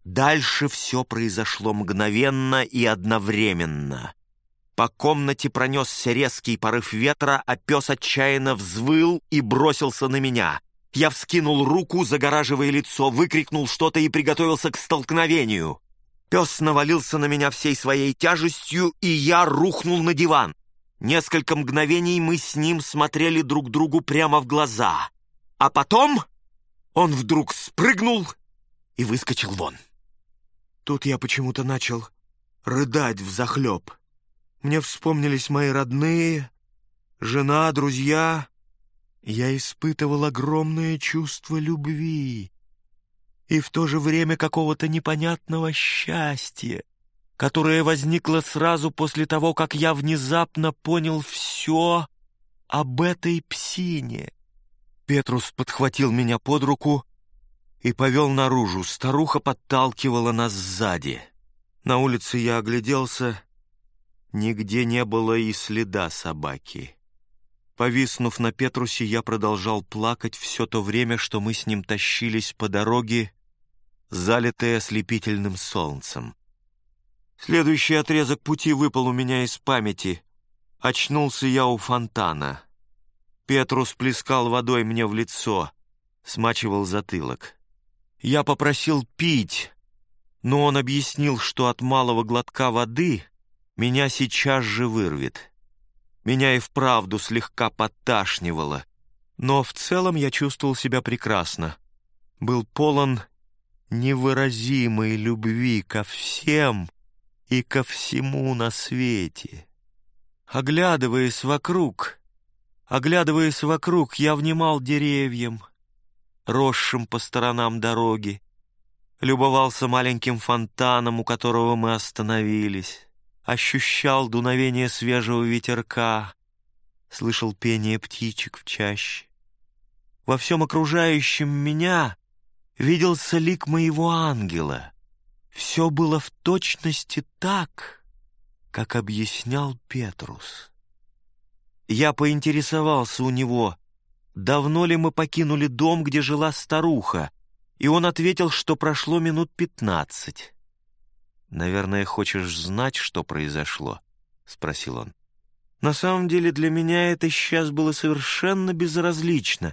Дальше все произошло мгновенно и одновременно. По комнате пронесся резкий порыв ветра, а пес отчаянно взвыл и бросился на меня. Я вскинул руку, загораживая лицо, выкрикнул что-то и приготовился к столкновению. Пес навалился на меня всей своей тяжестью, и я рухнул на диван. Несколько мгновений мы с ним смотрели друг другу прямо в глаза. А потом он вдруг спрыгнул и выскочил вон. Тут я почему-то начал рыдать взахлеб. Мне вспомнились мои родные, жена, друзья. Я испытывал огромное чувство любви и в то же время какого-то непонятного счастья, которое возникло сразу после того, как я внезапно понял все об этой псине. Петрус подхватил меня под руку и повел наружу. Старуха подталкивала нас сзади. На улице я огляделся. Нигде не было и следа собаки. Повиснув на Петрусе, я продолжал плакать все то время, что мы с ним тащились по дороге, залитой ослепительным солнцем. Следующий отрезок пути выпал у меня из памяти. Очнулся я у фонтана. Петрус плескал водой мне в лицо, смачивал затылок. Я попросил пить, но он объяснил, что от малого глотка воды меня сейчас же вырвет. Меня и вправду слегка подташнивало, но в целом я чувствовал себя прекрасно. Был полон невыразимой любви ко всем и ко всему на свете. Оглядываясь вокруг, я внимал деревьям, росшим по сторонам дороги, любовался маленьким фонтаном, у которого мы остановились, ощущал дуновение свежего ветерка, слышал пение птичек в чаще. Во всем окружающем меня виделся лик моего ангела. Все было в точности так, как объяснял Петрус. Я поинтересовался у него, давно ли мы покинули дом, где жила старуха, и он ответил, что прошло минут 15. «Наверное, хочешь знать, что произошло?» — спросил он. На самом деле для меня это сейчас было совершенно безразлично.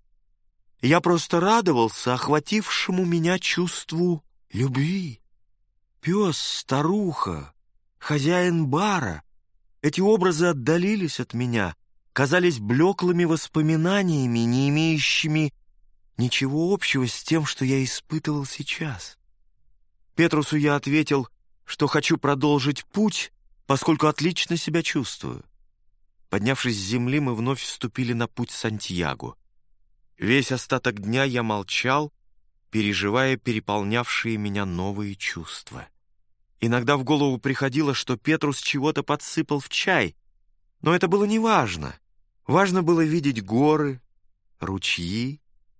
Я просто радовался охватившему меня чувству любви. Пес, старуха, хозяин бара — эти образы отдалились от меня, казались блеклыми воспоминаниями, не имеющими ничего общего с тем, что я испытывал сейчас. Петрусу я ответил, что хочу продолжить путь, поскольку отлично себя чувствую. Поднявшись с земли, мы вновь вступили на путь Сантьяго. Весь остаток дня я молчал, переживая переполнявшие меня новые чувства. Иногда в голову приходило, что Петрус чего-то подсыпал в чай, но это было неважно. Важно было видеть горы, ручьи,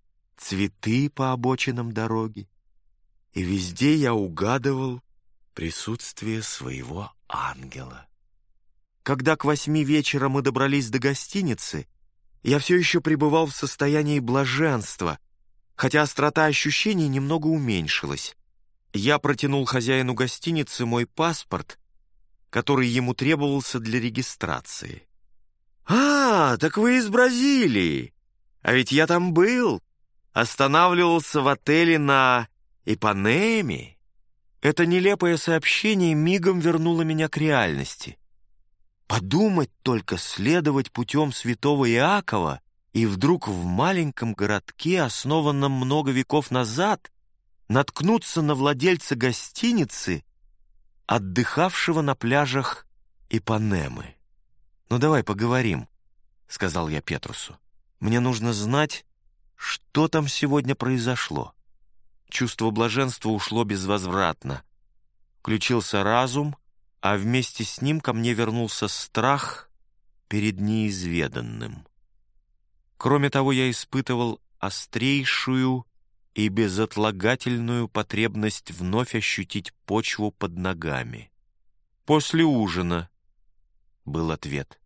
цветы по обочинам дороги. И везде я угадывал присутствие своего ангела. Когда к 8 вечера мы добрались до гостиницы, я все еще пребывал в состоянии блаженства, хотя острота ощущений немного уменьшилась. Я протянул хозяину гостиницы мой паспорт, который ему требовался для регистрации. «А, так вы из Бразилии! А ведь я там был, останавливался в отеле на Ипанеме». Это нелепое сообщение мигом вернуло меня к реальности. Подумать только, следовать путем святого Иакова и вдруг в маленьком городке, основанном много веков назад, наткнуться на владельца гостиницы, отдыхавшего на пляжах Ипанемы. «Ну, давай поговорим», — сказал я Петрусу. «Мне нужно знать, что там сегодня произошло». Чувство блаженства ушло безвозвратно. Включился разум, а вместе с ним ко мне вернулся страх перед неизведанным. Кроме того, я испытывал острейшую и безотлагательную потребность вновь ощутить почву под ногами. «После ужина», — был ответ.